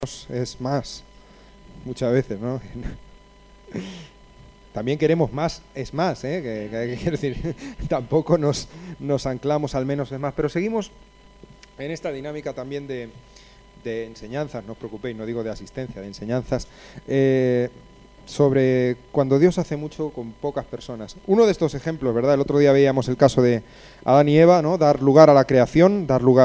es más, muchas veces, ¿no? También queremos más, es más, ¿eh? Quiero decir, tampoco nos anclamos al menos es más, pero seguimos en esta dinámica también de enseñanzas, no os preocupéis, no digo de asistencia, de enseñanzas, sobre cuando Dios hace mucho con pocas personas. Uno de estos ejemplos, ¿verdad? El otro día veíamos el caso de Adán y Eva, ¿no? Dar lugar a la creación, dar lugar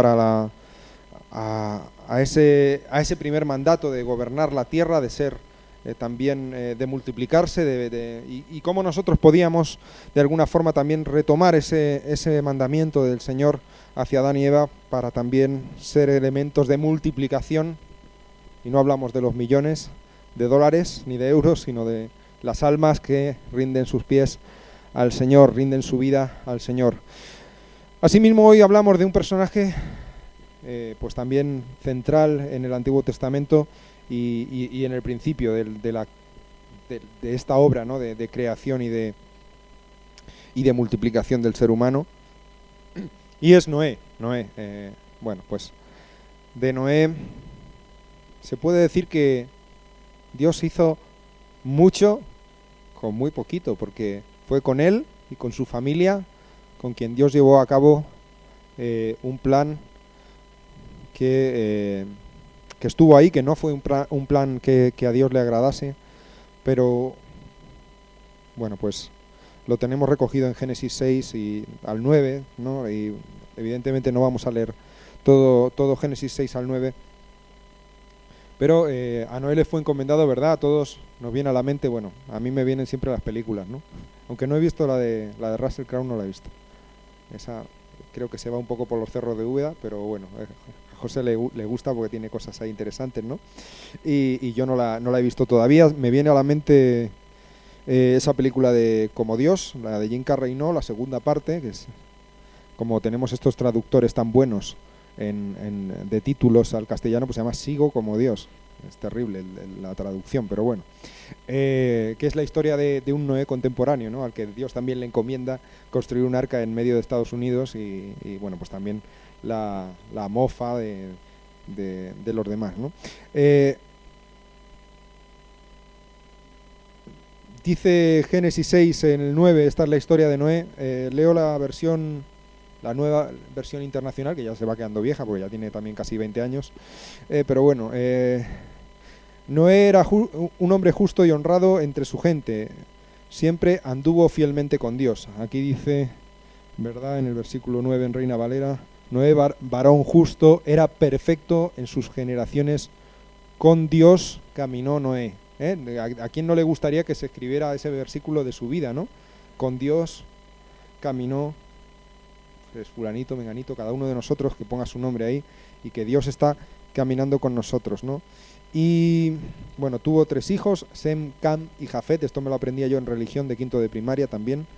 a ese primer mandato de gobernar la tierra, de ser también de multiplicarse, y cómo nosotros podíamos de alguna forma también retomar ese mandamiento del Señor hacia Adán y Eva para también ser elementos de multiplicación, y no hablamos de los millones de dólares ni de euros, sino de las almas que rinden sus pies al Señor, rinden su vida al Señor. Asimismo, hoy hablamos de un personaje pues también central en el Antiguo Testamento y en el principio de esta obra, ¿no? de creación y de multiplicación del ser humano, y es Noé. Bueno, pues de Noé se puede decir que Dios hizo mucho con muy poquito, porque fue con él y con su familia con quien Dios llevó a cabo un plan que estuvo ahí, que no fue un plan que a Dios le agradase, pero bueno, pues lo tenemos recogido en Génesis 6 y al 9, ¿no? Y evidentemente no vamos a leer todo Génesis 6 al 9, pero a Noé le fue encomendado, ¿verdad? A todos nos viene a la mente, bueno, a mí me vienen siempre las películas, ¿no? Aunque no he visto la de Russell Crowe, no la he visto. Esa creo que se va un poco por los cerros de Úbeda, pero bueno, a José le gusta porque tiene cosas ahí interesantes, ¿no? Y yo no la he visto todavía. Me viene a la mente esa película de Como Dios, la de Jim Carrey, no, la segunda parte, que es como tenemos estos traductores tan buenos de títulos al castellano, pues se llama Sigo como Dios. Es terrible la traducción, pero bueno. Que es la historia de un Noé contemporáneo, ¿no? Al que Dios también le encomienda construir un arca en medio de Estados Unidos y bueno, pues también la mofa de los demás, ¿no? Dice Génesis 6 en el 9, esta es la historia de Noé. Leo la nueva versión internacional, que ya se va quedando vieja porque ya tiene también casi 20 años, pero bueno, Noé era un hombre justo y honrado entre su gente, siempre anduvo fielmente con Dios. Aquí dice, ¿verdad? En el versículo 9 en Reina Valera, Noé, varón justo, era perfecto en sus generaciones, con Dios caminó Noé. ¿A quién no le gustaría que se escribiera ese versículo de su vida, ¿no? Con Dios caminó, es fulanito, menganito, cada uno de nosotros que ponga su nombre ahí, y que Dios está caminando con nosotros, ¿no? Y bueno, tuvo 3 hijos, Sem, Cam y Jafet. Esto me lo aprendía yo en religión de quinto de primaria también.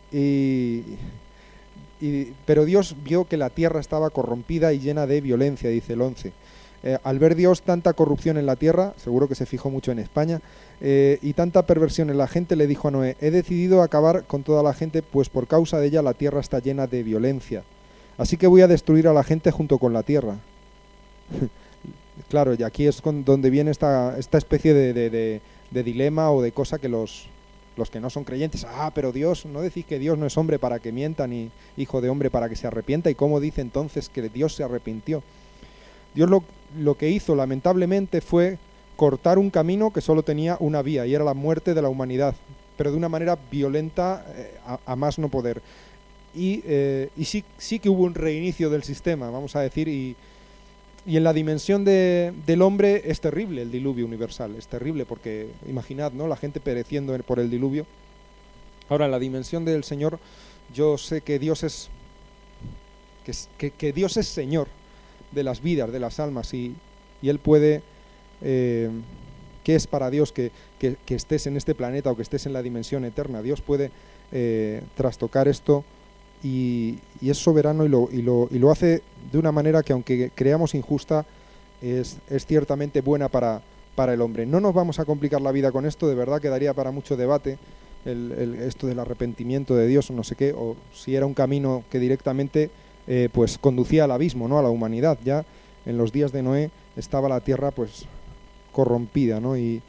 Pero Dios vio que la tierra estaba corrompida y llena de violencia, dice el 11. Al ver Dios tanta corrupción en la tierra, seguro que se fijó mucho en España, y tanta perversión en la gente, le dijo a Noé: he decidido acabar con toda la gente, pues por causa de ella la tierra está llena de violencia. Así que voy a destruir a la gente junto con la tierra. Claro, y aquí es donde viene esta especie de dilema o de cosa que los que no son creyentes, pero Dios, ¿no decís que Dios no es hombre para que mienta, ni hijo de hombre para que se arrepienta? ¿Y cómo dice entonces que Dios se arrepintió? Dios lo que hizo lamentablemente fue cortar un camino que solo tenía una vía, y era la muerte de la humanidad, pero de una manera violenta, a más no poder. Y sí que hubo un reinicio del sistema, vamos a decir, y en la dimensión del hombre es terrible el diluvio universal, es terrible porque, imaginad, ¿no?, la gente pereciendo por el diluvio. Ahora, en la dimensión del Señor, yo sé que Dios es que Dios es Señor de las vidas, de las almas, y Él puede, ¿qué es para Dios que estés en este planeta o que estés en la dimensión eterna? Dios puede trastocar esto, y es soberano, y lo hace de una manera que, aunque creamos injusta, es ciertamente buena para el hombre. No nos vamos a complicar la vida con esto, de verdad quedaría para mucho debate esto del arrepentimiento de Dios o no sé qué, o si era un camino que directamente pues conducía al abismo, ¿no?, a la humanidad. Ya en los días de Noé estaba la tierra pues corrompida, ¿no? Y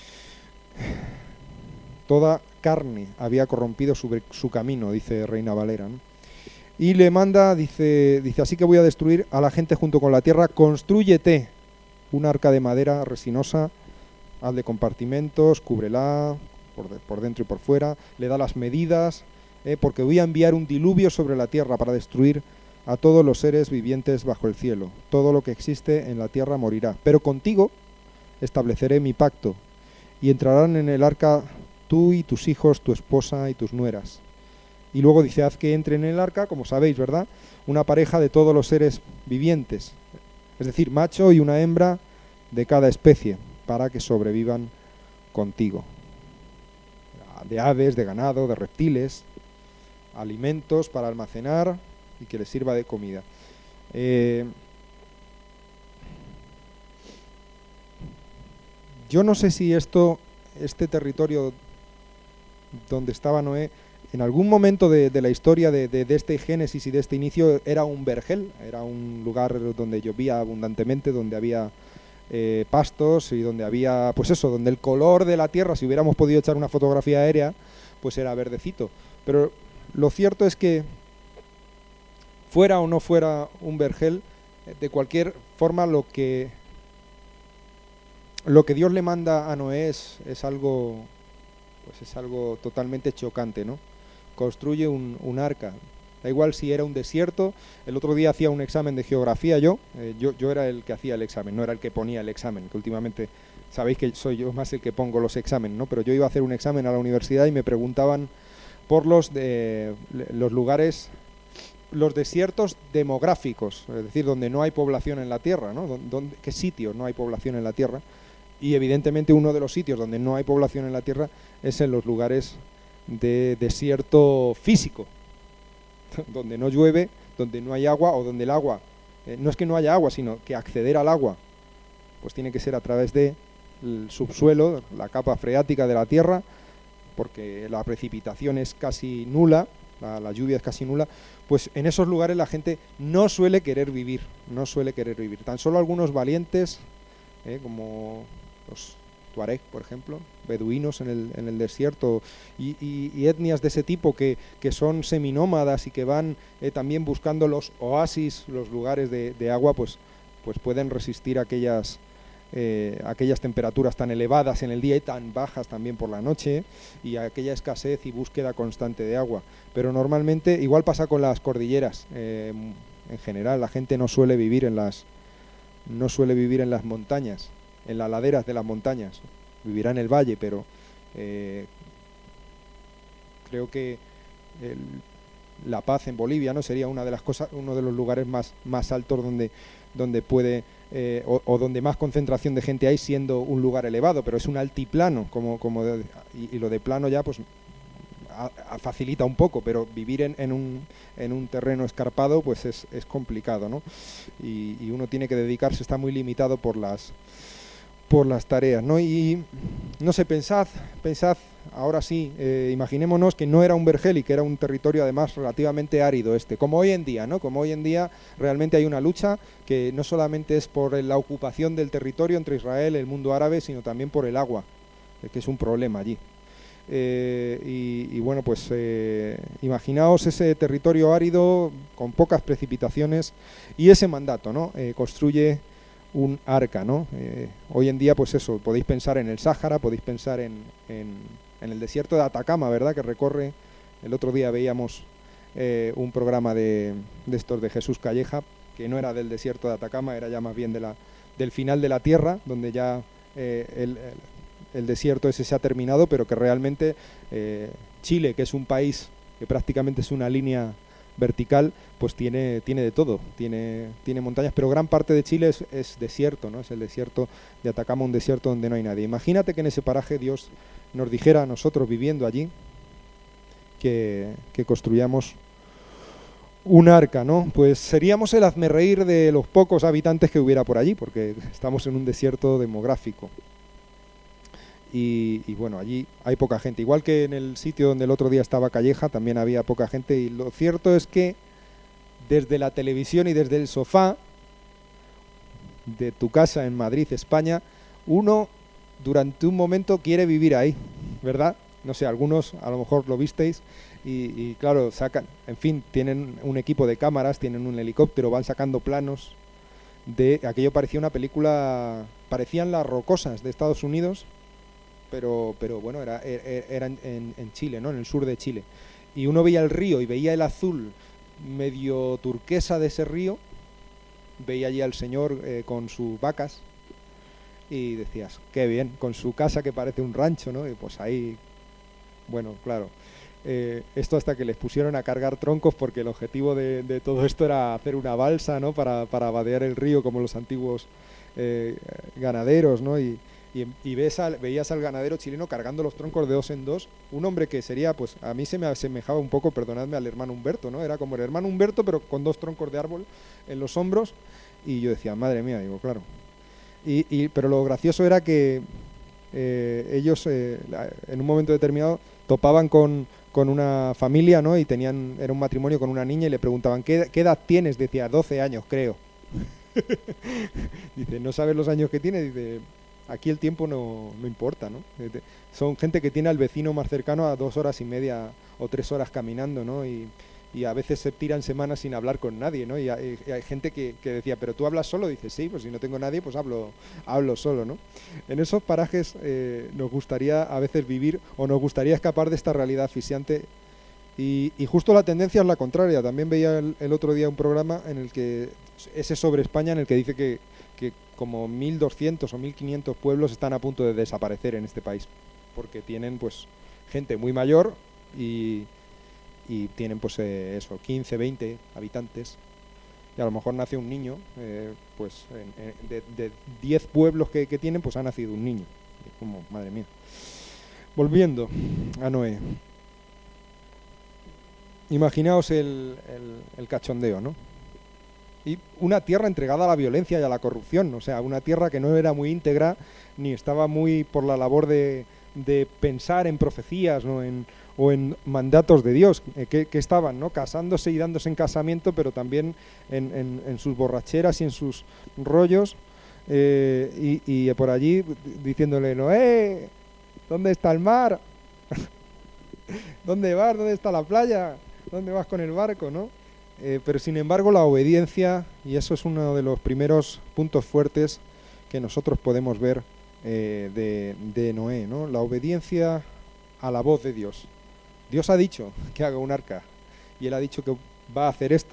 toda carne había corrompido su camino, dice Reina Valera, ¿no? Y le manda, dice, así que voy a destruir a la gente junto con la tierra, constrúyete un arca de madera resinosa, hazle compartimentos, cúbrela por dentro y por fuera, le da las medidas, porque voy a enviar un diluvio sobre la tierra para destruir a todos los seres vivientes bajo el cielo. Todo lo que existe en la tierra morirá. Pero contigo estableceré mi pacto, y entrarán en el arca tú y tus hijos, tu esposa y tus nueras. Y luego dice, haz que entre en el arca, como sabéis, ¿verdad?, una pareja de todos los seres vivientes, es decir, macho y una hembra de cada especie, para que sobrevivan contigo. De aves, de ganado, de reptiles, alimentos para almacenar y que les sirva de comida. Yo no sé si este territorio donde estaba Noé, en algún momento de la historia de este Génesis y de este inicio, era un vergel, era un lugar donde llovía abundantemente, donde había pastos y donde había, pues eso, donde el color de la tierra, si hubiéramos podido echar una fotografía aérea, pues era verdecito. Pero lo cierto es que, fuera o no fuera un vergel, de cualquier forma lo que Dios le manda a Noé es algo, pues es algo totalmente chocante, ¿no? Construye un arca. Da igual si era un desierto. El otro día hacía un examen de geografía yo era el que hacía el examen, no era el que ponía el examen, que últimamente sabéis que soy yo más el que pongo los exámenes, ¿no? Pero yo iba a hacer un examen a la universidad y me preguntaban por los lugares, los desiertos demográficos, es decir, donde no hay población en la Tierra, ¿no? ¿Qué sitios no hay población en la Tierra? Y evidentemente uno de los sitios donde no hay población en la Tierra es en los lugares de desierto físico, donde no llueve, donde no hay agua, o donde el agua, no es que no haya agua, sino que acceder al agua pues tiene que ser a través del subsuelo, la capa freática de la tierra, porque la precipitación es casi nula, la lluvia es casi nula. Pues en esos lugares la gente no suele querer vivir, tan solo algunos valientes, como los tuareg, por ejemplo, beduinos en el desierto, y etnias de ese tipo que son seminómadas y que van también buscando los oasis, los lugares de agua, pues pueden resistir aquellas temperaturas tan elevadas en el día y tan bajas también por la noche, y aquella escasez y búsqueda constante de agua. Pero normalmente, igual pasa con las cordilleras, en general la gente no suele vivir en las montañas, en las laderas de las montañas. Vivirá en el valle, pero creo que La Paz en Bolivia, ¿no?, sería uno de los lugares más altos donde puede o donde más concentración de gente hay, siendo un lugar elevado, pero es un altiplano, y lo de plano ya pues facilita un poco, pero vivir en un terreno escarpado pues es complicado, ¿no? Y uno tiene que dedicarse, está muy limitado por las tareas, ¿no? Y no sé, pensad ahora sí, imaginémonos que no era un vergel y que era un territorio además relativamente árido como hoy en día, ¿no? Como hoy en día realmente hay una lucha que no solamente es por la ocupación del territorio entre Israel y el mundo árabe, sino también por el agua, que es un problema allí. Y bueno, pues imaginaos ese territorio árido con pocas precipitaciones y ese mandato, ¿no? Construye un arca, ¿no? Hoy en día, pues eso, podéis pensar en el Sáhara, podéis pensar en el desierto de Atacama, ¿verdad?, que recorre. El otro día veíamos un programa de estos de Jesús Calleja, que no era del desierto de Atacama, era ya más bien del final de la tierra, donde ya el desierto ese se ha terminado, pero que realmente Chile, que es un país que prácticamente es una línea vertical, pues tiene de todo, tiene montañas, pero gran parte de Chile es desierto, ¿no? Es el desierto de Atacama, un desierto donde no hay nadie. Imagínate que en ese paraje Dios nos dijera a nosotros, viviendo allí, que construyamos un arca, ¿no? Pues seríamos el hazmerreír de los pocos habitantes que hubiera por allí, porque estamos en un desierto demográfico. Y bueno, allí hay poca gente, igual que en el sitio donde el otro día estaba Calleja, también había poca gente, y lo cierto es que desde la televisión y desde el sofá de tu casa en Madrid, España, uno durante un momento quiere vivir ahí, ¿verdad? No sé, algunos a lo mejor lo visteis y claro, sacan, en fin, tienen un equipo de cámaras, tienen un helicóptero, van sacando planos de aquello. Parecía una película, parecían Las Rocosas de Estados Unidos, pero bueno, era en Chile, ¿no? En el sur de Chile. Y uno veía el río y veía el azul medio turquesa de ese río, veía allí al señor con sus vacas y decías, qué bien, con su casa que parece un rancho, ¿no? Y pues ahí, bueno, claro. Esto hasta que les pusieron a cargar troncos, porque el objetivo de todo esto era hacer una balsa, ¿no? Para vadear el río como los antiguos ganaderos, ¿no? Y veías al ganadero chileno cargando los troncos de dos en dos, un hombre que sería, pues a mí se me asemejaba un poco, perdonadme, al hermano Humberto, ¿no? Era como el hermano Humberto, pero con dos troncos de árbol en los hombros, y yo decía, madre mía, digo, claro. Pero lo gracioso era que ellos en un momento determinado topaban con una familia, ¿no? Y era un matrimonio con una niña y le preguntaban, ¿qué edad tienes? Decía, 12 años, creo. Dice, ¿no sabes los años que tiene? Dice, aquí el tiempo no importa, ¿no? Son gente que tiene al vecino más cercano a 2 horas y media o 3 horas caminando, ¿no? Y a veces se tiran semanas sin hablar con nadie, ¿no? Y hay gente que decía, ¿pero tú hablas solo? Dice, sí, pues si no tengo nadie, pues hablo solo, ¿no? En esos parajes nos gustaría a veces vivir, o nos gustaría escapar de esta realidad asfixiante. Y justo la tendencia es la contraria. También veía el otro día un programa en el que, ese sobre España, en el que dice que como 1.200 o 1.500 pueblos están a punto de desaparecer en este país, porque tienen pues gente muy mayor y tienen pues eso, 15, 20 habitantes, y a lo mejor nace un niño, pues de 10 pueblos que tienen, pues ha nacido un niño. Es como, madre mía. Volviendo a Noé. Imaginaos el cachondeo, ¿no? Y una tierra entregada a la violencia y a la corrupción, o sea, una tierra que no era muy íntegra, ni estaba muy por la labor de pensar en profecías, ¿no? O en mandatos de Dios, que estaban, ¿no? Casándose y dándose en casamiento, pero también en sus borracheras y en sus rollos, y por allí diciéndole, Noé, ¿dónde está el mar? ¿Dónde vas? ¿Dónde está la playa? ¿Dónde vas con el barco, no? Pero sin embargo la obediencia, y eso es uno de los primeros puntos fuertes que nosotros podemos ver de Noé, ¿no? La obediencia a la voz de Dios. Dios ha dicho que haga un arca, y Él ha dicho que va a hacer esto.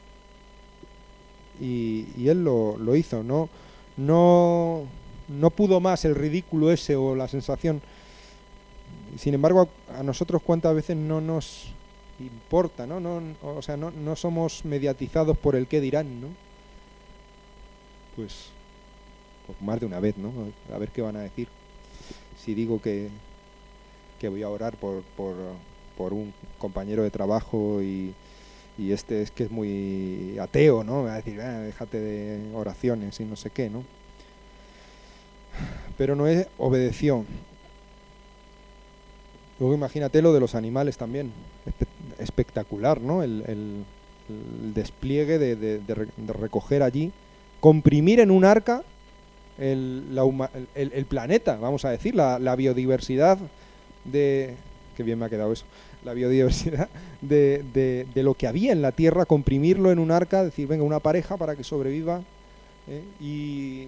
Y Él lo hizo, no pudo más el ridículo ese o la sensación. Sin embargo, a nosotros cuántas veces no nos importa, ¿no? O sea, no somos mediatizados por el qué dirán, ¿no? Pues más de una vez, ¿no? A ver qué van a decir. Si digo que voy a orar por un compañero de trabajo y este es que es muy ateo, ¿no? Me va a decir, déjate de oraciones y no sé qué, ¿no? Pero Noé obedeció. Luego imagínate lo de los animales también. Espectacular, ¿no? El despliegue de recoger allí, comprimir en un arca el planeta, vamos a decir, la biodiversidad de... Qué bien me ha quedado eso. La biodiversidad de lo que había en la Tierra, comprimirlo en un arca, decir, venga, una pareja para que sobreviva, y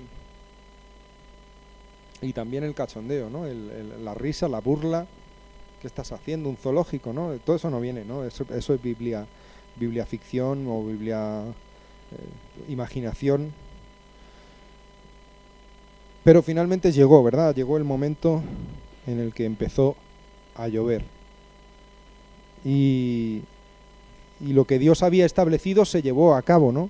también el cachondeo, ¿no? La risa, la burla. ¿Qué estás haciendo? Un zoológico, ¿no? Todo eso no viene, ¿no? Eso es Biblia ficción o Biblia imaginación. Pero finalmente llegó, ¿verdad? Llegó el momento en el que empezó a llover. Y lo que Dios había establecido se llevó a cabo, ¿no?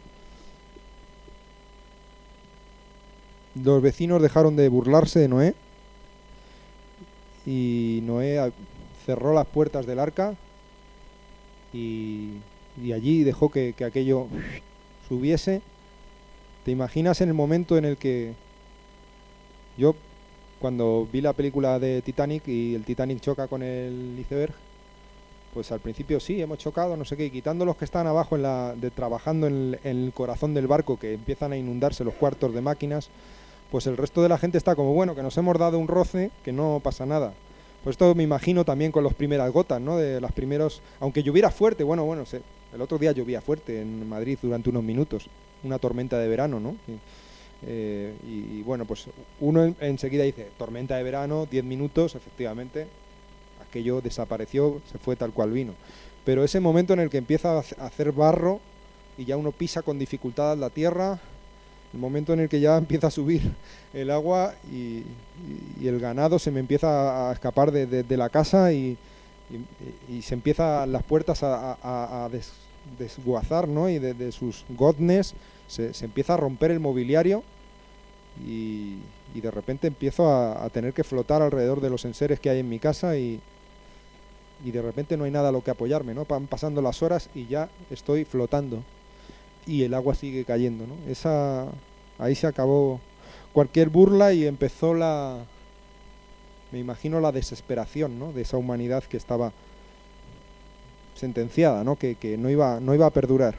Los vecinos dejaron de burlarse de Noé, y Noé cerró las puertas del arca y allí dejó que aquello subiese. ¿Te imaginas en el momento en el que yo, cuando vi la película de Titanic y el Titanic choca con el iceberg, pues al principio sí, hemos chocado, no sé qué, y quitando los que están abajo trabajando en el corazón del barco, que empiezan a inundarse los cuartos de máquinas, pues el resto de la gente está como, bueno, que nos hemos dado un roce, que no pasa nada. Pues esto me imagino también con las primeras gotas, ¿no? De las primeros, aunque lloviera fuerte, bueno, el otro día llovía fuerte en Madrid durante unos minutos, una tormenta de verano, ¿no? Y bueno, pues uno enseguida dice, tormenta de verano, 10 minutos, efectivamente, aquello desapareció, se fue tal cual vino. Pero ese momento en el que empieza a hacer barro y ya uno pisa con dificultad la tierra, el momento en el que ya empieza a subir el agua y el ganado se me empieza a escapar de la casa y se empiezan las puertas a desguazar, ¿no? Y de sus goznes se empieza a romper el mobiliario y de repente empiezo a tener que flotar alrededor de los enseres que hay en mi casa y de repente no hay nada a lo que apoyarme, ¿no? Van pasando las horas y ya estoy flotando y el agua sigue cayendo, ¿no? Ahí se acabó cualquier burla y empezó me imagino la desesperación, ¿no? De esa humanidad que estaba sentenciada, ¿no? Que no iba a perdurar.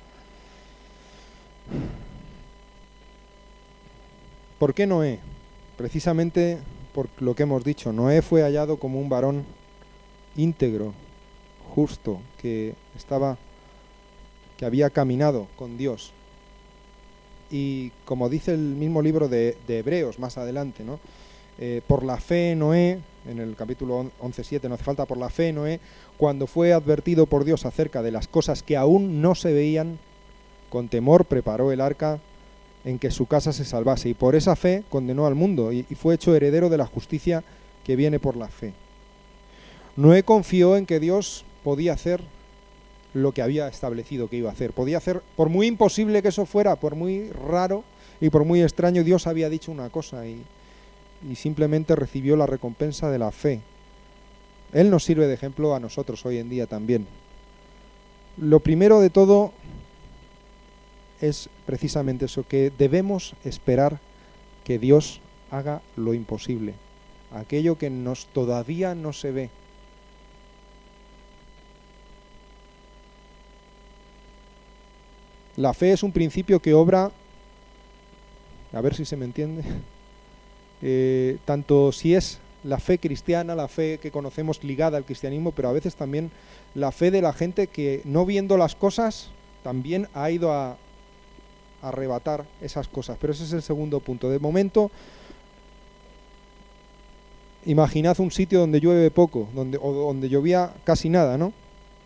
¿Por qué Noé? Precisamente por lo que hemos dicho, Noé fue hallado como un varón íntegro, justo, que había caminado con Dios. Y como dice el mismo libro de Hebreos más adelante, ¿no? Por la fe Noé, en el capítulo 11:7, no hace falta, por la fe Noé, cuando fue advertido por Dios acerca de las cosas que aún no se veían, con temor preparó el arca en que su casa se salvase, y por esa fe condenó al mundo y fue hecho heredero de la justicia que viene por la fe. Noé confió en que Dios podía hacer lo que había establecido que iba a hacer. Podía hacer, por muy imposible que eso fuera, por muy raro y por muy extraño, Dios había dicho una cosa y simplemente recibió la recompensa de la fe. Él nos sirve de ejemplo a nosotros hoy en día también. Lo primero de todo es precisamente eso, que debemos esperar que Dios haga lo imposible, aquello que todavía no se ve. La fe es un principio que obra, a ver si se me entiende, tanto si es la fe cristiana, la fe que conocemos ligada al cristianismo, pero a veces también la fe de la gente que, no viendo las cosas, también ha ido a arrebatar esas cosas. Pero ese es el segundo punto. De momento, imaginad un sitio donde llueve poco, donde llovía casi nada, ¿no?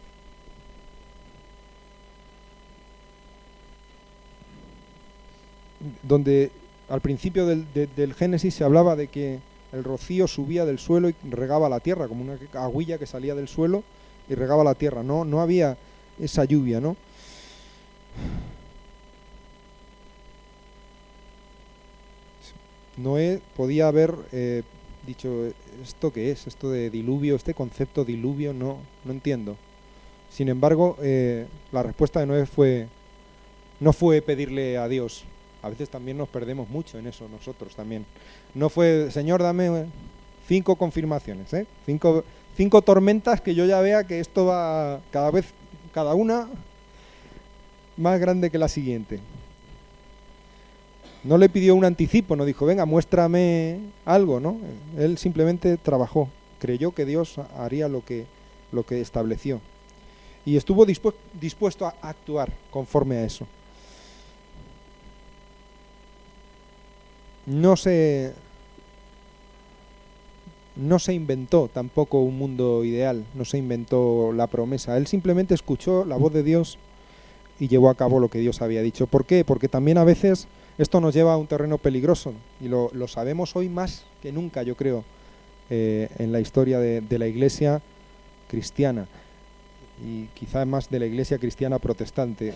Donde al principio del Génesis se hablaba de que el rocío subía del suelo y regaba la tierra, como una agüilla que salía del suelo y regaba la tierra. No había esa lluvia, ¿no? Noé podía haber dicho, ¿esto qué es? Esto de diluvio, este concepto diluvio, no entiendo. Sin embargo, la respuesta de Noé no fue pedirle a Dios. A veces también nos perdemos mucho en eso nosotros también. No fue, Señor, dame 5 confirmaciones, 5 tormentas que yo ya vea que esto va cada una más grande que la siguiente. No le pidió un anticipo, no dijo, venga, muéstrame algo, ¿no? Él simplemente trabajó, creyó que Dios haría lo que estableció. Y estuvo dispuesto a actuar conforme a eso. No se inventó tampoco un mundo ideal, no se inventó la promesa. Él simplemente escuchó la voz de Dios y llevó a cabo lo que Dios había dicho. ¿Por qué? Porque también a veces esto nos lleva a un terreno peligroso y lo sabemos hoy más que nunca, yo creo, en la historia de la Iglesia cristiana y quizá más de la Iglesia cristiana protestante.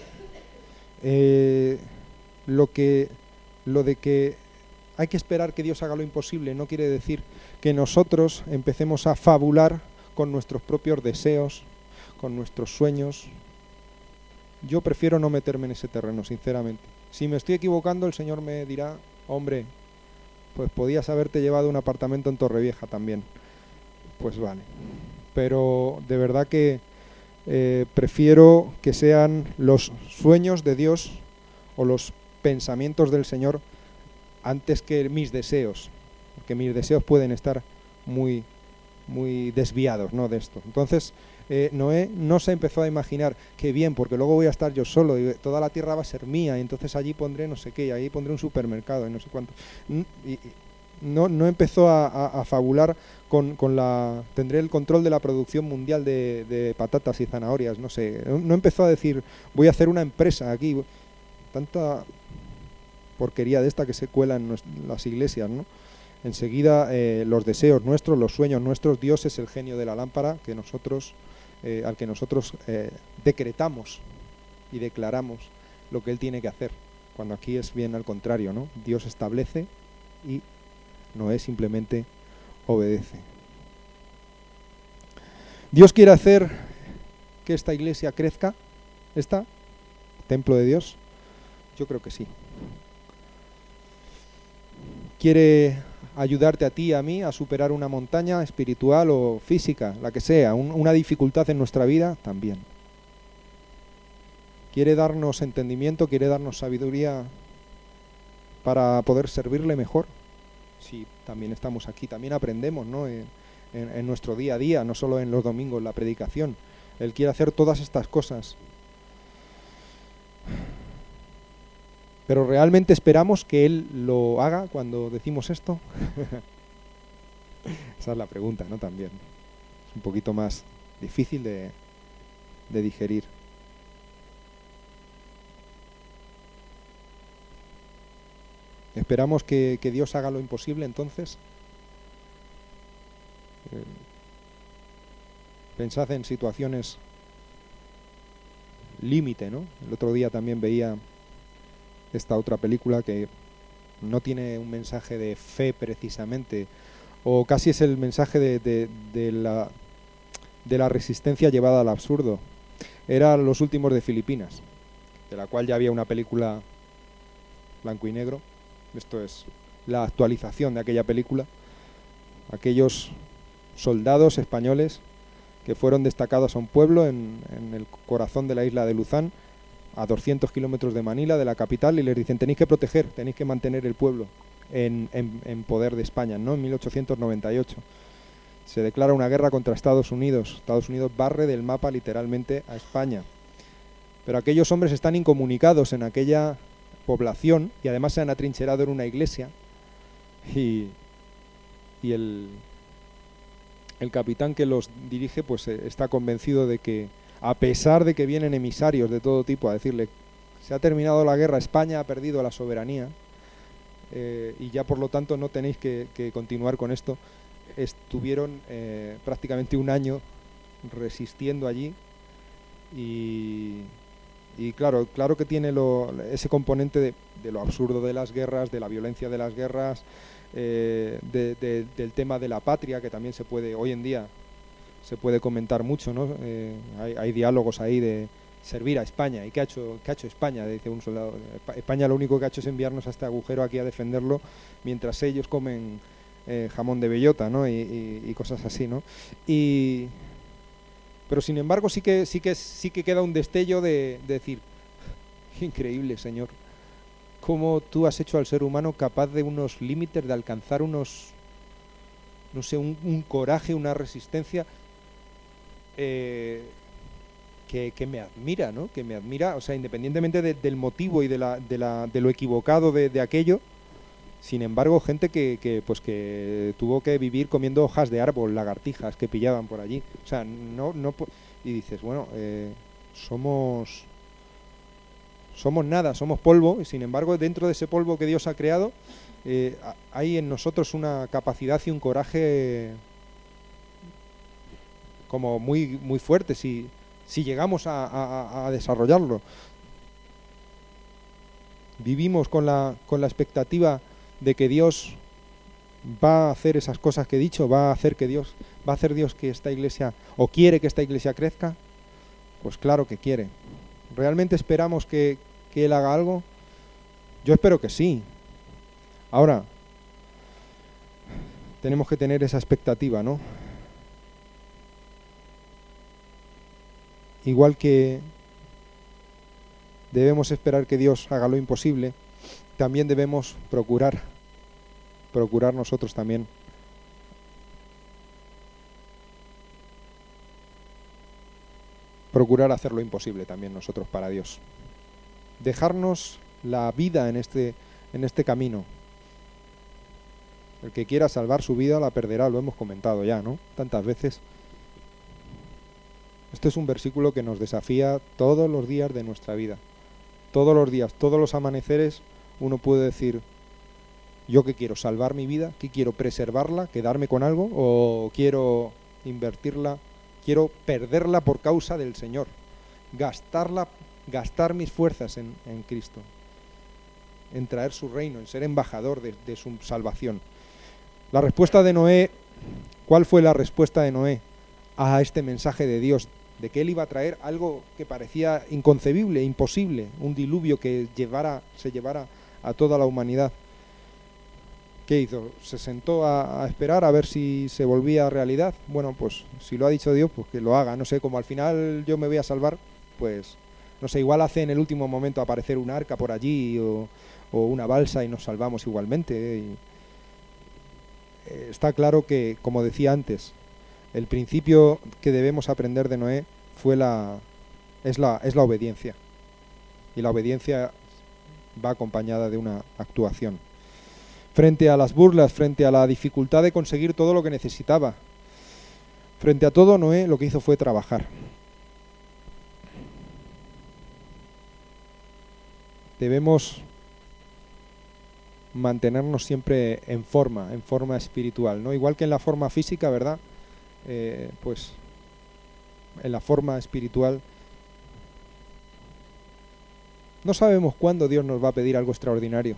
Lo de que hay que esperar que Dios haga lo imposible no quiere decir que nosotros empecemos a fabular con nuestros propios deseos, con nuestros sueños. Yo prefiero no meterme en ese terreno, sinceramente. Si me estoy equivocando, el Señor me dirá, hombre, pues podías haberte llevado un apartamento en Torrevieja también. Pues vale. Pero de verdad que prefiero que sean los sueños de Dios o los pensamientos del Señor antes que mis deseos, porque mis deseos pueden estar muy, muy desviados, ¿no?, de esto. Entonces, Noé no se empezó a imaginar qué bien, porque luego voy a estar yo solo y toda la tierra va a ser mía, y entonces allí pondré no sé qué, y ahí pondré un supermercado y no sé cuánto. No empezó a fabular con tendré el control de la producción mundial de patatas y zanahorias, no sé. No empezó a decir, voy a hacer una empresa aquí. Tanta porquería de esta que se cuela en las iglesias, ¿no? Enseguida los deseos nuestros, los sueños nuestros, Dios es el genio de la lámpara que nosotros, al que nosotros decretamos y declaramos lo que Él tiene que hacer, cuando aquí es bien al contrario, ¿no? Dios establece y Noé simplemente obedece. Dios quiere hacer que esta iglesia crezca, esta templo de Dios. Yo creo que sí. Quiere ayudarte a ti y a mí a superar una montaña espiritual o física, la que sea, una dificultad en nuestra vida también. Quiere darnos entendimiento, quiere darnos sabiduría para poder servirle mejor. Sí, también estamos aquí, también aprendemos, ¿no?, en nuestro día a día, no solo en los domingos, la predicación. Él quiere hacer todas estas cosas. ¿Pero realmente esperamos que Él lo haga cuando decimos esto? Esa es la pregunta, ¿no? También. Es un poquito más difícil de digerir. ¿Esperamos que Dios haga lo imposible entonces? Pensad en situaciones límite, ¿no? El otro día también veía esta otra película que no tiene un mensaje de fe precisamente, o casi es el mensaje de la resistencia llevada al absurdo. Era Los últimos de Filipinas, de la cual ya había una película blanco y negro. Esto es la actualización de aquella película. Aquellos soldados españoles que fueron destacados a un pueblo en el corazón de la isla de Luzán, a 200 kilómetros de Manila, de la capital, y les dicen, tenéis que proteger, tenéis que mantener el pueblo en poder de España, ¿no? En 1898 se declara una guerra contra Estados Unidos. Estados Unidos barre del mapa literalmente a España. Pero aquellos hombres están incomunicados en aquella población y además se han atrincherado en una iglesia, y el capitán que los dirige pues está convencido de que, a pesar de que vienen emisarios de todo tipo a decirle, se ha terminado la guerra, España ha perdido la soberanía, y ya por lo tanto no tenéis que continuar con esto, estuvieron prácticamente un año resistiendo allí, y claro que tiene ese componente de lo absurdo de las guerras, de la violencia de las guerras, del tema de la patria, que también se puede, hoy en día, se puede comentar mucho, ¿no? Hay diálogos ahí de servir a España. ¿Y qué ha hecho España? Dice un soldado. España lo único que ha hecho es enviarnos a este agujero aquí a defenderlo, mientras ellos comen jamón de bellota, ¿no? Y cosas así, ¿no? Pero sin embargo sí que queda un destello de decir, increíble, Señor, cómo tú has hecho al ser humano capaz de unos límites, de alcanzar unos, no sé, un coraje, una resistencia que me admira, ¿no? Que me admira, o sea, independientemente del motivo y de lo equivocado de aquello. Sin embargo, gente que tuvo que vivir comiendo hojas de árbol, lagartijas que pillaban por allí. O sea, y dices, bueno, somos nada, somos polvo, y sin embargo, dentro de ese polvo que Dios ha creado, hay en nosotros una capacidad y un coraje como muy, muy fuerte si llegamos a desarrollarlo. Vivimos con la expectativa de que Dios va a hacer esas cosas que he dicho, va a hacer Dios que esta iglesia, o quiere que esta iglesia crezca. Pues claro que quiere. ¿Realmente esperamos que Él haga algo? Yo espero que sí. Ahora, tenemos que tener esa expectativa, ¿no? Igual que debemos esperar que Dios haga lo imposible, también debemos procurar procurar nosotros también procurar hacer lo imposible también nosotros para Dios. Dejarnos la vida en este camino. El que quiera salvar su vida la perderá, lo hemos comentado ya, ¿no? Tantas veces. Este es un versículo que nos desafía todos los días de nuestra vida. Todos los días, todos los amaneceres, uno puede decir, ¿yo qué quiero? ¿Salvar mi vida? ¿Qué quiero? ¿Preservarla? ¿Quedarme con algo? ¿O quiero invertirla? ¿Quiero perderla por causa del Señor? Gastar mis fuerzas en Cristo, en traer su reino, en ser embajador de su salvación. La respuesta de Noé, ¿cuál fue la respuesta de Noé a este mensaje de Dios? De que él iba a traer algo que parecía inconcebible, imposible, un diluvio que se llevara a toda la humanidad. ¿Qué hizo? ¿Se sentó a esperar a ver si se volvía realidad? Bueno, pues si lo ha dicho Dios, pues que lo haga. No sé, como al final yo me voy a salvar, pues no sé, igual hace en el último momento aparecer un arca por allí o una balsa y nos salvamos igualmente. Está claro que, como decía antes, el principio que debemos aprender de Noé es la obediencia. Y la obediencia va acompañada de una actuación. Frente a las burlas, frente a la dificultad de conseguir todo lo que necesitaba, frente a todo, Noé lo que hizo fue trabajar. Debemos mantenernos siempre en forma espiritual, ¿no? Igual que en la forma física, ¿verdad? Pues en la forma espiritual no sabemos cuándo Dios nos va a pedir algo extraordinario.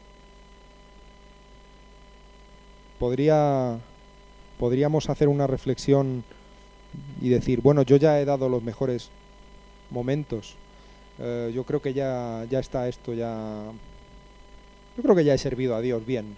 Podríamos hacer una reflexión y decir, bueno, yo ya he dado los mejores momentos, yo creo que ya está esto, yo creo que ya he servido a Dios bien.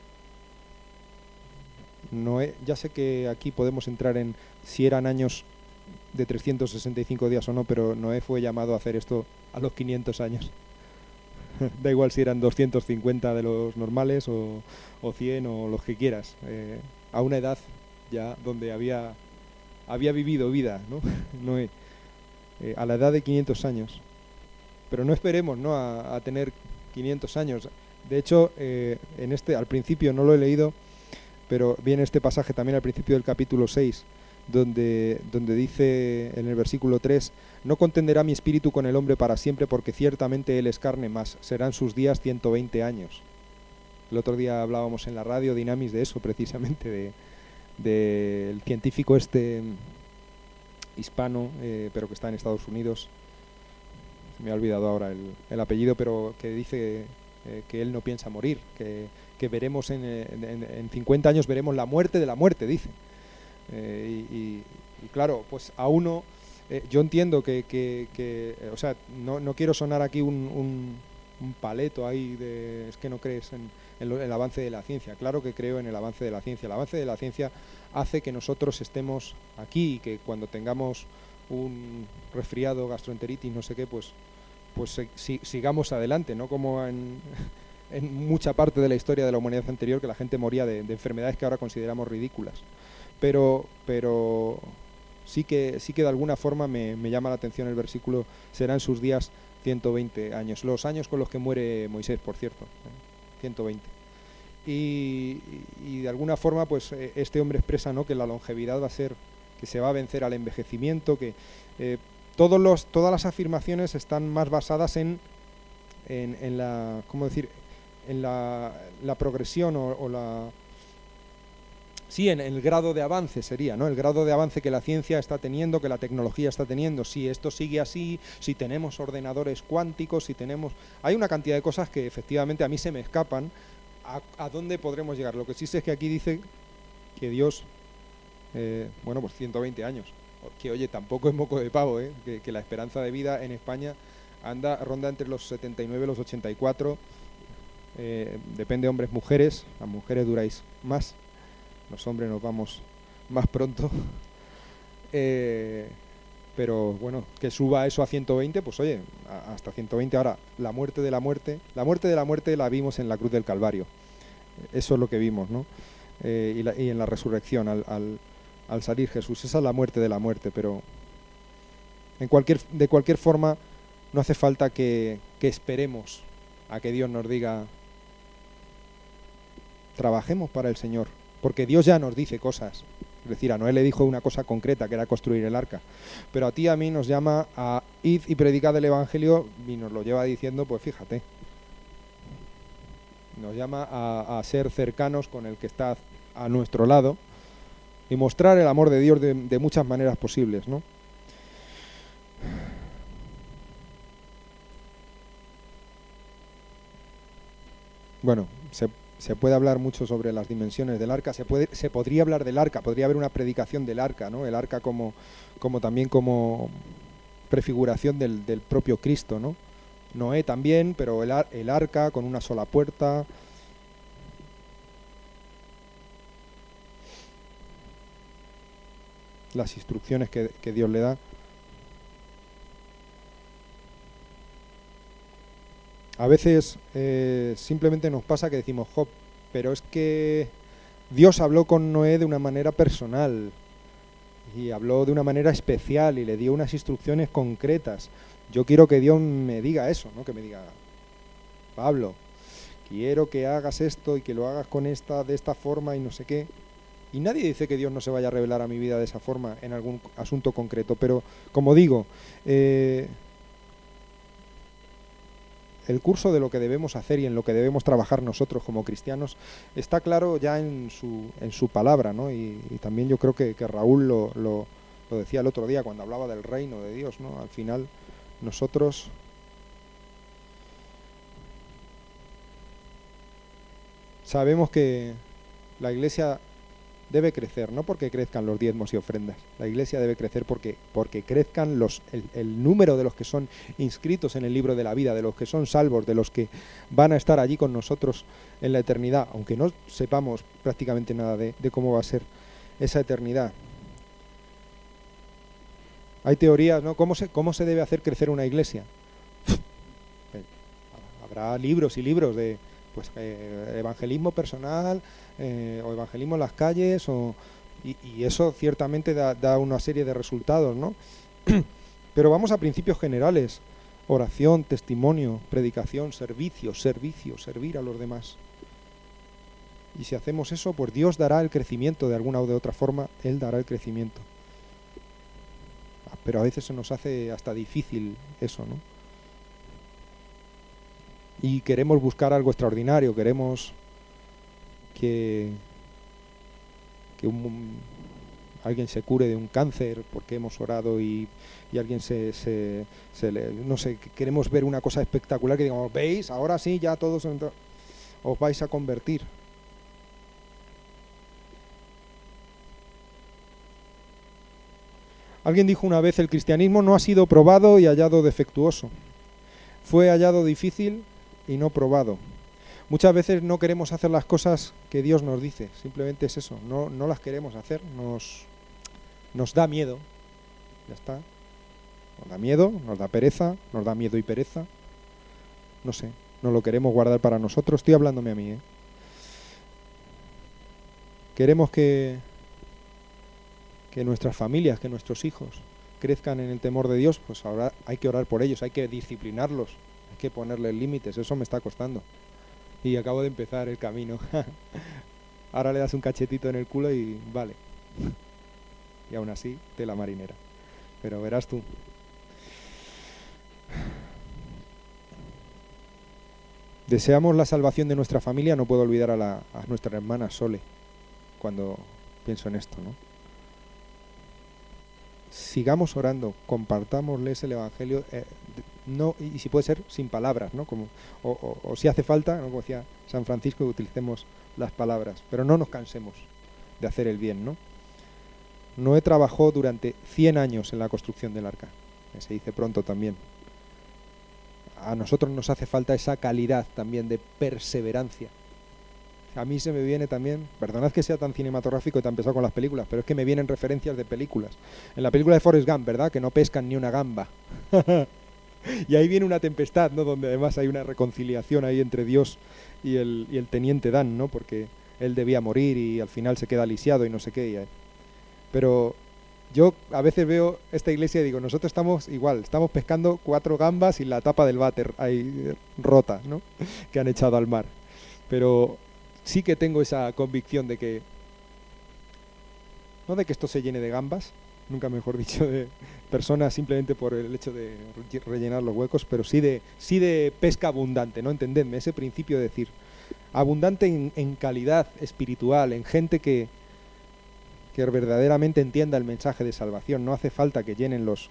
Ya sé que aquí podemos entrar en si eran años de 365 días o no, pero Noé fue llamado a hacer esto a los 500 años. Da igual si eran 250 de los normales o 100 o los que quieras, a una edad ya donde había vivido vida, ¿no? Noé, a la edad de 500 años. Pero no esperemos, ¿no?, a tener 500 años. De hecho, al principio no lo he leído, pero viene este pasaje también al principio del capítulo 6, donde dice en el versículo 3, no contenderá mi espíritu con el hombre para siempre, porque ciertamente él es carne, más serán sus días 120 años. El otro día hablábamos en la radio Dynamis de eso, precisamente, del científico hispano, pero que está en Estados Unidos. Se me ha olvidado ahora el apellido, pero que dice que él no piensa morir, que veremos en 50 años veremos la muerte de la muerte, dice. Y claro, pues a uno, yo entiendo que o sea, no quiero sonar aquí un paleto ahí es que no crees en el avance de la ciencia. Claro que creo en el avance de la ciencia. El avance de la ciencia hace que nosotros estemos aquí y que cuando tengamos un resfriado, gastroenteritis, no sé qué, pues sigamos adelante, no como en mucha parte de la historia de la humanidad anterior, que la gente moría de enfermedades que ahora consideramos ridículas. Pero sí que de alguna forma me llama la atención el versículo, serán sus días 120 años. Los años con los que muere Moisés, por cierto, 120. Y de alguna forma, pues este hombre expresa, ¿no?, que la longevidad va a ser, que se va a vencer al envejecimiento, que todas las afirmaciones están más basadas en la, ¿cómo decir?, en la progresión o la... Sí, en el grado de avance sería, ¿no? El grado de avance que la ciencia está teniendo, que la tecnología está teniendo. Si esto sigue así, si tenemos ordenadores cuánticos, si tenemos... Hay una cantidad de cosas que efectivamente a mí se me escapan. ¿A dónde podremos llegar? Lo que sí sé es que aquí dice que Dios... bueno, pues 120 años. Que, oye, tampoco es moco de pavo, ¿eh? Que la esperanza de vida en España ronda entre los 79 y los 84. Depende de hombres, mujeres. Las mujeres duráis más. Los hombres nos vamos más pronto, pero bueno, que suba eso a 120, pues oye, hasta 120. Ahora, la muerte de la muerte la vimos en la cruz del Calvario. Eso es lo que vimos, ¿no? Y en la resurrección, al salir Jesús. Esa es la muerte de la muerte, pero de cualquier forma no hace falta que esperemos a que Dios nos diga, trabajemos para el Señor, porque Dios ya nos dice cosas. Es decir, a Noé le dijo una cosa concreta, que era construir el arca. Pero a ti y a mí nos llama a id y predicad el Evangelio, y nos lo lleva diciendo, pues fíjate. Nos llama a ser cercanos con el que está a nuestro lado y mostrar el amor de Dios de muchas maneras posibles, ¿no? Bueno, se puede hablar mucho sobre las dimensiones del arca, se podría hablar del arca, podría haber una predicación del arca, ¿no? El arca también como prefiguración del propio Cristo, ¿no? Noé también, pero el arca con una sola puerta. Las instrucciones que Dios le da. A veces simplemente nos pasa que decimos, jo, pero es que Dios habló con Noé de una manera personal y habló de una manera especial y le dio unas instrucciones concretas. Yo quiero que Dios me diga eso, ¿no? Que me diga, Pablo, quiero que hagas esto y que lo hagas de esta forma y no sé qué. Y nadie dice que Dios no se vaya a revelar a mi vida de esa forma en algún asunto concreto, pero como digo, el curso de lo que debemos hacer y en lo que debemos trabajar nosotros como cristianos está claro ya en su palabra, ¿no? Y también yo creo que Raúl lo decía el otro día cuando hablaba del reino de Dios, ¿no? Al final nosotros sabemos que la Iglesia debe crecer, no porque crezcan los diezmos y ofrendas. La Iglesia debe crecer porque crezcan el número de los que son inscritos en el libro de la vida, de los que son salvos, de los que van a estar allí con nosotros en la eternidad, aunque no sepamos prácticamente nada de cómo va a ser esa eternidad. Hay teorías, ¿no? ¿Cómo se debe hacer crecer una iglesia? Habrá libros y libros de evangelismo personal, o evangelismo en las calles, y eso ciertamente da una serie de resultados, ¿no? Pero vamos a principios generales: oración, testimonio, predicación, servicio, servir a los demás. Y si hacemos eso, pues Dios dará el crecimiento de alguna o de otra forma, Él dará el crecimiento. Pero a veces se nos hace hasta difícil eso, ¿no? Y queremos buscar algo extraordinario, queremos que alguien se cure de un cáncer porque hemos orado y alguien no sé, queremos ver una cosa espectacular que digamos, ¿veis? Ahora sí, ya todos os vais a convertir. Alguien dijo una vez, el cristianismo no ha sido probado y hallado defectuoso. Fue hallado difícil y no probado. Muchas veces no queremos hacer las cosas que Dios nos dice, simplemente es eso, no las queremos hacer, nos da miedo, ya está. Nos da miedo, nos da pereza, nos da miedo y pereza, no sé, no lo queremos guardar para nosotros, estoy hablándome a mí, ¿eh? Queremos que nuestras familias, que nuestros hijos crezcan en el temor de Dios, pues ahora hay que orar por ellos, hay que disciplinarlos, hay que ponerles límites, eso me está costando. Y acabo de empezar el camino. Ahora le das un cachetito en el culo y vale. Y aún así, tela marinera. Pero verás tú. Deseamos la salvación de nuestra familia, no puedo olvidar a nuestra hermana Sole cuando pienso en esto, ¿no? Sigamos orando, compartámosles el Evangelio, no, y si puede ser sin palabras, ¿no? O si hace falta, ¿no? Como decía San Francisco, que utilicemos las palabras, pero no nos cansemos de hacer el bien, ¿no? Noé trabajó durante 100 años en la construcción del arca, que se dice pronto también. A nosotros nos hace falta esa calidad también de perseverancia. A mí se me viene también, perdonad que sea tan cinematográfico y tan pesado con las películas, pero es que me vienen referencias de películas. En la película de Forrest Gump, ¿verdad? Que no pescan ni una gamba. Y ahí viene una tempestad, ¿no? Donde además hay una reconciliación ahí entre Dios y el teniente Dan, ¿no? Porque él debía morir y al final se queda lisiado y no sé qué. Pero yo a veces veo esta iglesia y digo, nosotros estamos igual, estamos pescando 4 gambas y la tapa del váter ahí rota, ¿no? Que han echado al mar. Pero sí que tengo esa convicción de que, no de que esto se llene de gambas, nunca mejor dicho, de personas simplemente por el hecho de rellenar los huecos, pero sí de pesca abundante, ¿no? Entendedme, ese principio de decir, abundante en calidad espiritual, en gente que verdaderamente entienda el mensaje de salvación. No hace falta que llenen los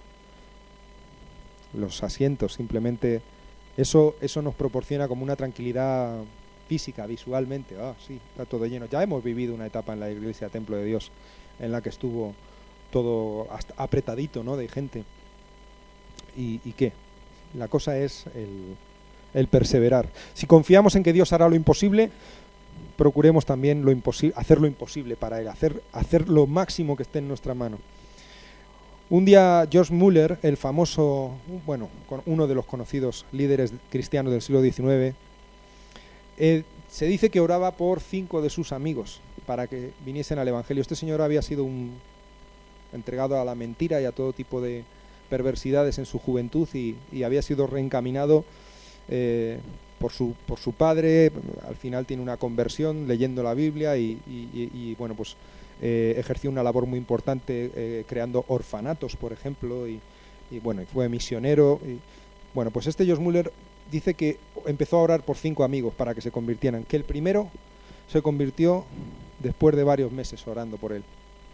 asientos, simplemente eso nos proporciona como una tranquilidad física, visualmente. Sí, está todo lleno. Ya hemos vivido una etapa en la iglesia Templo de Dios en la que estuvo todo hasta apretadito, ¿no? De gente. ¿Y qué? La cosa es el perseverar. Si confiamos en que Dios hará lo imposible, procuremos también hacer lo imposible para Él, hacer lo máximo que esté en nuestra mano. Un día George Muller, el famoso, uno de los conocidos líderes cristianos del siglo XIX, se dice que oraba por 5 de sus amigos para que viniesen al Evangelio. Este señor había sido entregado a la mentira y a todo tipo de perversidades en su juventud y había sido reencaminado por su padre. Al final tiene una conversión leyendo la Biblia y ejerció una labor muy importante creando orfanatos, por ejemplo, y fue misionero. Pues este George Muller dice que empezó a orar por 5 amigos para que se convirtieran, que el primero se convirtió después de varios meses orando por él.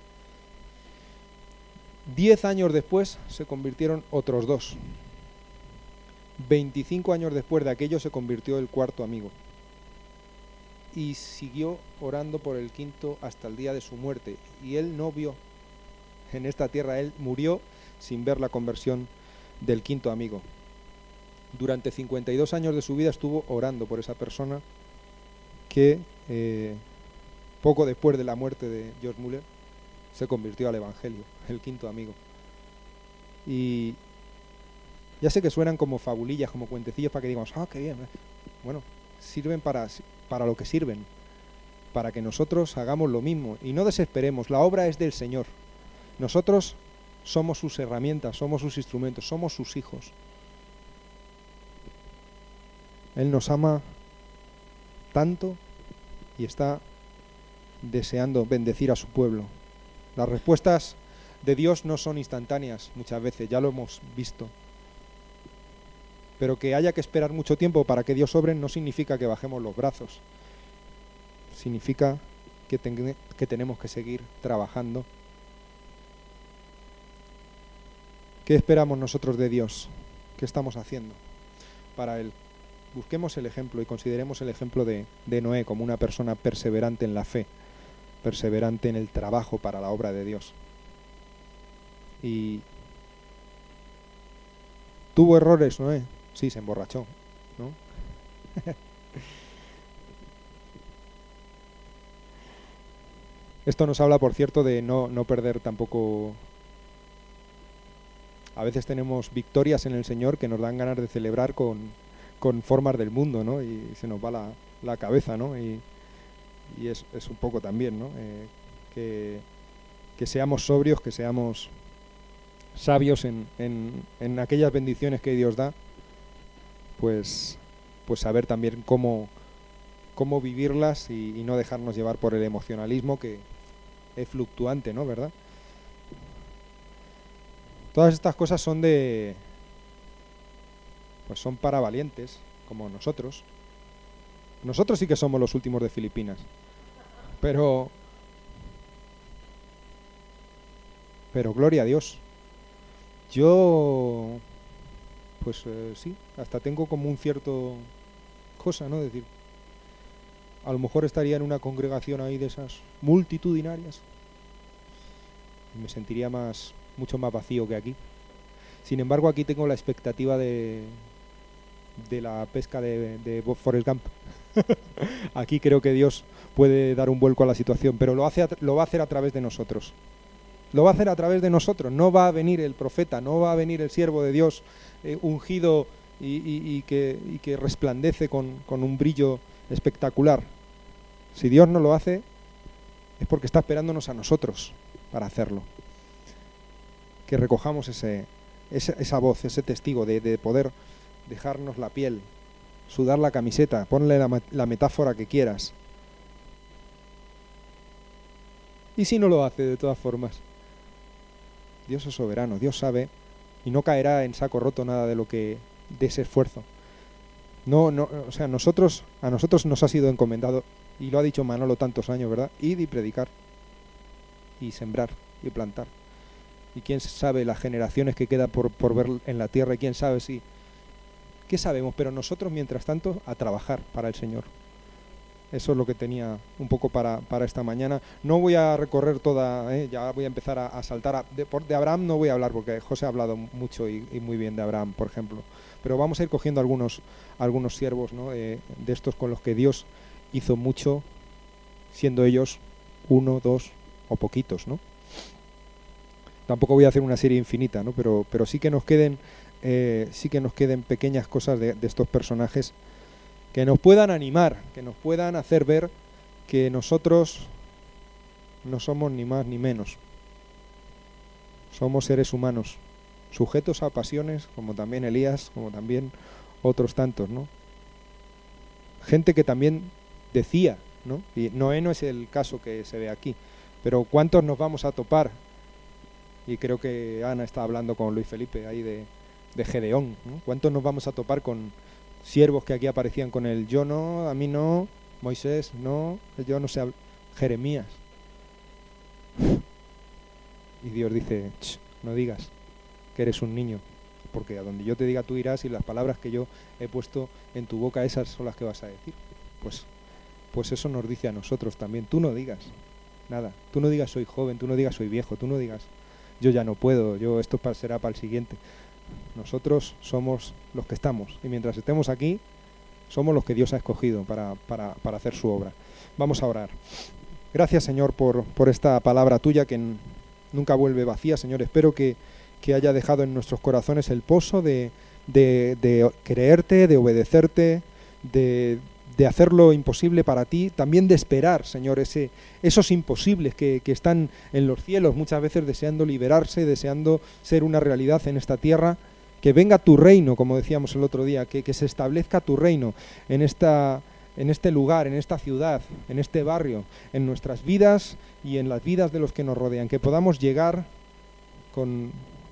10 años después se convirtieron otros 2. 25 años después de aquello se convirtió el 4.º amigo. Y siguió orando por el 5.º hasta el día de su muerte. Y él no vio en esta tierra, él murió sin ver la conversión del 5.º amigo. Durante 52 años de su vida estuvo orando por esa persona que poco después de la muerte de George Muller se convirtió al Evangelio, el 5.º amigo. Y ya sé que suenan como fabulillas, como cuentecillos para que digamos, qué bien. Bueno, sirven para lo que sirven, para que nosotros hagamos lo mismo y no desesperemos. La obra es del Señor. Nosotros somos sus herramientas, somos sus instrumentos, somos sus hijos. Él nos ama tanto y está deseando bendecir a su pueblo. Las respuestas de Dios no son instantáneas muchas veces, ya lo hemos visto. Pero que haya que esperar mucho tiempo para que Dios obre no significa que bajemos los brazos. Significa que tenemos que seguir trabajando. ¿Qué esperamos nosotros de Dios? ¿Qué estamos haciendo para Él? Busquemos el ejemplo y consideremos el ejemplo de Noé como una persona perseverante en la fe, perseverante en el trabajo para la obra de Dios. Y tuvo errores, Noé. Sí, se emborrachó, ¿no? Esto nos habla, por cierto, de no perder tampoco. A veces tenemos victorias en el Señor que nos dan ganas de celebrar con formas del mundo, ¿no? Y se nos va la cabeza, ¿no? Y es un poco también, ¿no? Que seamos sobrios, que seamos sabios en aquellas bendiciones que Dios da, pues saber también cómo vivirlas y no dejarnos llevar por el emocionalismo que es fluctuante, ¿no? ¿Verdad? Todas estas cosas son son para valientes, como nosotros. Nosotros sí que somos los últimos de Filipinas. Pero gloria a Dios. Yo, sí, hasta tengo como un cierto cosa, ¿no? Es decir, a lo mejor estaría en una congregación ahí de esas multitudinarias y me sentiría mucho más vacío que aquí. Sin embargo, aquí tengo la expectativa de la pesca de Forrest Gump. Aquí creo que Dios puede dar un vuelco a la situación, pero lo va a hacer a través de nosotros. Lo va a hacer a través de nosotros. No va a venir el profeta, no va a venir el siervo de Dios ungido y que resplandece con un brillo espectacular. Si Dios no lo hace, es porque está esperándonos a nosotros para hacerlo. Que recojamos esa voz, ese testigo de poder dejarnos la piel, sudar la camiseta, ponle la metáfora que quieras. ¿Y si no lo hace de todas formas? Dios es soberano, Dios sabe y no caerá en saco roto nada de ese esfuerzo. No, o sea, a nosotros nos ha sido encomendado, y lo ha dicho Manolo tantos años, ¿verdad? Ir y predicar, y sembrar, y plantar. Y quién sabe las generaciones que queda por ver en la tierra, y quién sabe si... ¿Qué sabemos? Pero nosotros, mientras tanto, a trabajar para el Señor. Eso es lo que tenía un poco para esta mañana. No voy a recorrer toda, ya voy a empezar a saltar. De Abraham no voy a hablar porque José ha hablado mucho y muy bien de Abraham, por ejemplo. Pero vamos a ir cogiendo algunos siervos, ¿no? De estos con los que Dios hizo mucho, siendo ellos 1, 2 o poquitos, ¿no? Tampoco voy a hacer una serie infinita, ¿no? Pero sí que nos queden pequeñas cosas de estos personajes que nos puedan animar, que nos puedan hacer ver que nosotros no somos ni más ni menos. Somos seres humanos, sujetos a pasiones, como también Elías, como también otros tantos, ¿no? Gente que también decía, ¿no? Y Noé no es el caso que se ve aquí, pero ¿cuántos nos vamos a topar? Y creo que Ana está hablando con Luis Felipe ahí de Gedeón, ¿no? ¿Cuántos nos vamos a topar con siervos que aquí aparecían con el yo no, a mí no, Moisés no, yo no sé, Jeremías? Y Dios dice, no digas que eres un niño, porque a donde yo te diga tú irás, y las palabras que yo he puesto en tu boca, esas son las que vas a decir. Pues eso nos dice a nosotros también. Tú no digas nada, tú no digas soy joven, tú no digas soy viejo, tú no digas yo ya no puedo, esto será para el siguiente. Nosotros somos los que estamos, y mientras estemos aquí somos los que Dios ha escogido para hacer su obra. Vamos a orar. Gracias, Señor, por esta palabra tuya que nunca vuelve vacía, Señor. Espero que haya dejado en nuestros corazones el pozo de creerte, de obedecerte, de hacer lo imposible para ti, también de esperar, Señor, esos imposibles que están en los cielos, muchas veces deseando liberarse, deseando ser una realidad en esta tierra. Que venga tu reino, como decíamos el otro día, que se establezca tu reino en este lugar, en esta ciudad, en este barrio, en nuestras vidas y en las vidas de los que nos rodean, que podamos llegar con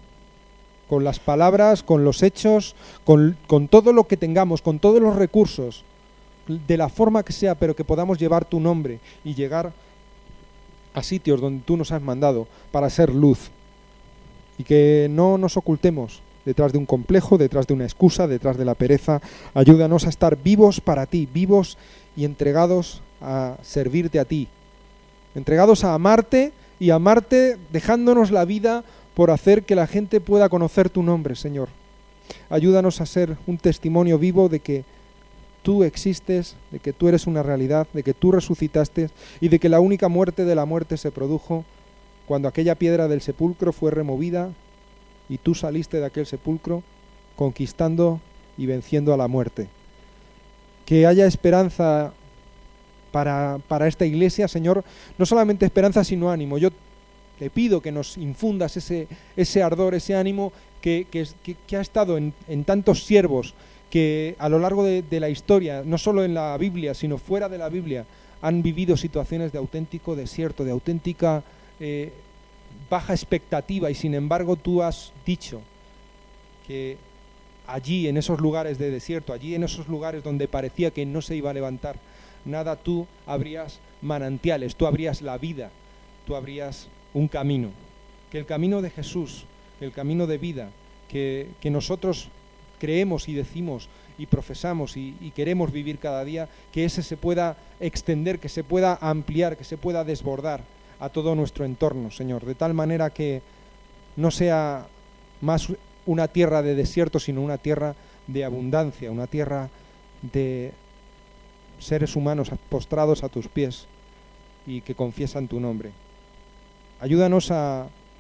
las palabras, con los hechos, con todo lo que tengamos, con todos los recursos, de la forma que sea, pero que podamos llevar tu nombre y llegar a sitios donde tú nos has mandado para ser luz, y que no nos ocultemos detrás de un complejo, detrás de una excusa, detrás de la pereza. Ayúdanos a estar vivos para ti, vivos y entregados a servirte a ti, entregados a amarte, y amarte dejándonos la vida por hacer que la gente pueda conocer tu nombre, Señor. Ayúdanos a ser un testimonio vivo de que tú existes, de que tú eres una realidad, de que tú resucitaste, y de que la única muerte de la muerte se produjo cuando aquella piedra del sepulcro fue removida y tú saliste de aquel sepulcro conquistando y venciendo a la muerte. Que haya esperanza para esta iglesia, Señor, no solamente esperanza sino ánimo. Yo te pido que nos infundas ese ardor, ese ánimo que ha estado en tantos siervos que a lo largo de la historia, no solo en la Biblia, sino fuera de la Biblia, han vivido situaciones de auténtico desierto, de auténtica baja expectativa, y sin embargo tú has dicho que allí, en esos lugares de desierto, allí en esos lugares donde parecía que no se iba a levantar nada, tú abrías manantiales, tú abrías la vida, tú abrías un camino. Que el camino de Jesús, el camino de vida, que nosotros creemos y decimos y profesamos y queremos vivir cada día, que ese se pueda extender, que se pueda ampliar, que se pueda desbordar a todo nuestro entorno, Señor, de tal manera que no sea más una tierra de desierto, sino una tierra de abundancia, una tierra de seres humanos postrados a tus pies y que confiesan tu nombre. Ayúdanos a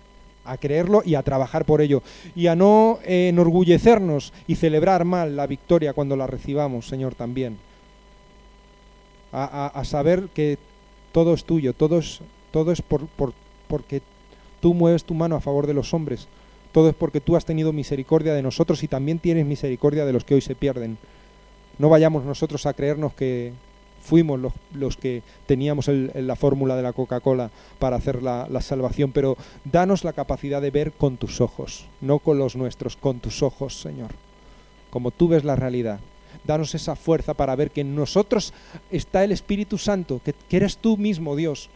a creerlo y a trabajar por ello, y a no enorgullecernos y celebrar mal la victoria cuando la recibamos, Señor, también. A saber que todo es tuyo, todo es porque tú mueves tu mano a favor de los hombres, todo es porque tú has tenido misericordia de nosotros y también tienes misericordia de los que hoy se pierden. No vayamos nosotros a creernos que fuimos los que teníamos la fórmula de la Coca-Cola para hacer la salvación, pero danos la capacidad de ver con tus ojos, no con los nuestros, con tus ojos, Señor, como tú ves la realidad. Danos esa fuerza para ver que en nosotros está el Espíritu Santo, que eres tú mismo, Dios,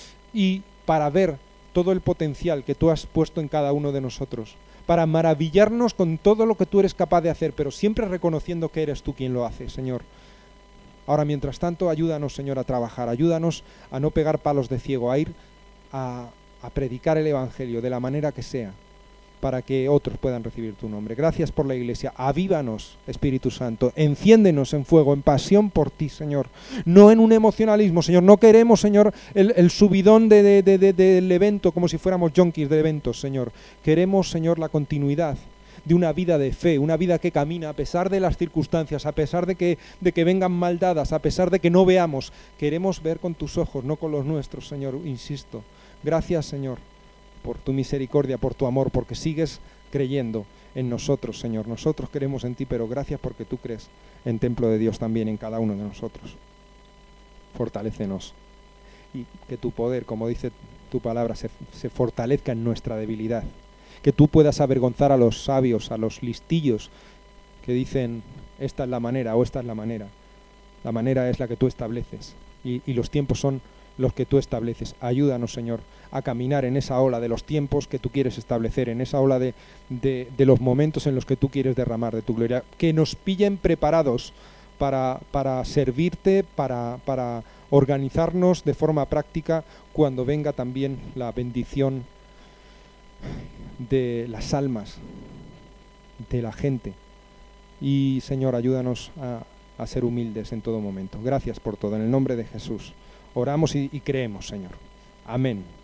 y para ver todo el potencial que tú has puesto en cada uno de nosotros, para maravillarnos con todo lo que tú eres capaz de hacer, pero siempre reconociendo que eres tú quien lo hace, Señor. Ahora, mientras tanto, ayúdanos, Señor, a trabajar, ayúdanos a no pegar palos de ciego, a ir a predicar el Evangelio de la manera que sea, para que otros puedan recibir tu nombre. Gracias por la Iglesia. Avívanos, Espíritu Santo. Enciéndenos en fuego, en pasión por ti, Señor. No en un emocionalismo, Señor. No queremos, Señor, el subidón del evento como si fuéramos junkies de eventos, Señor. Queremos, Señor, la continuidad de una vida de fe, una vida que camina a pesar de las circunstancias, a pesar de que vengan mal dadas, a pesar de que no veamos. Queremos ver con tus ojos, no con los nuestros, Señor, insisto. Gracias, Señor, por tu misericordia, por tu amor, porque sigues creyendo en nosotros, Señor. Nosotros creemos en ti, pero gracias porque tú crees en templo de Dios también en cada uno de nosotros. Fortalécenos y que tu poder, como dice tu palabra, se fortalezca en nuestra debilidad. Que tú puedas avergonzar a los sabios, a los listillos que dicen esta es la manera o esta es la manera. La manera es la que tú estableces y los tiempos son los que tú estableces. Ayúdanos, Señor, a caminar en esa ola de los tiempos que tú quieres establecer, en esa ola de los momentos en los que tú quieres derramar de tu gloria, que nos pillen preparados para servirte, para organizarnos de forma práctica cuando venga también la bendición de las almas, de la gente. Y, Señor, ayúdanos a ser humildes en todo momento. Gracias por todo. En el nombre de Jesús oramos y creemos, Señor. Amén.